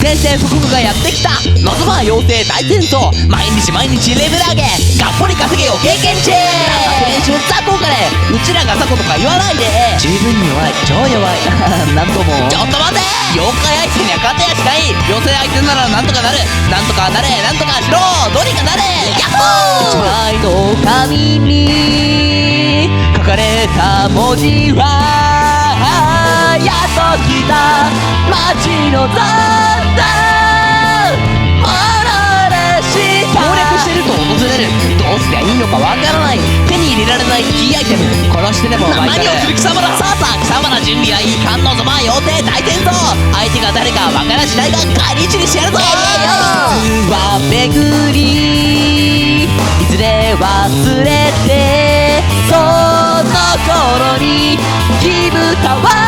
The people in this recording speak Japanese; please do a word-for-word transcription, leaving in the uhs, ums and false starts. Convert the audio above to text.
宣戦布告がやってきた。望ま妖精大戦争。毎日毎日レベル上げ、がっぽり稼げよ経験値。練習雑魚かね。うちらが雑魚とか言わないで。十分に弱い、超弱い。なんとも。ちょっと待て。妖怪相手には勝てやしない。妖精相手ならなんとかなる。なんとかなれ、なんとかしろ。どうにかなれ。ヤッホー。一枚の紙に書かれた文字は、やっと来た街の残弾。モノレシタ攻略してると訪れる。どうすりゃいいのかわからない。手に入れられないキーアイテム。殺してでも奪い取る。何をする貴様だ。さあさあ貴様ら準備はいいか。望ま妖精大戦争。相手が誰かわからしないが返り討ちにしてやるぞ。実は巡りいずれ忘れて、その頃にギブタワー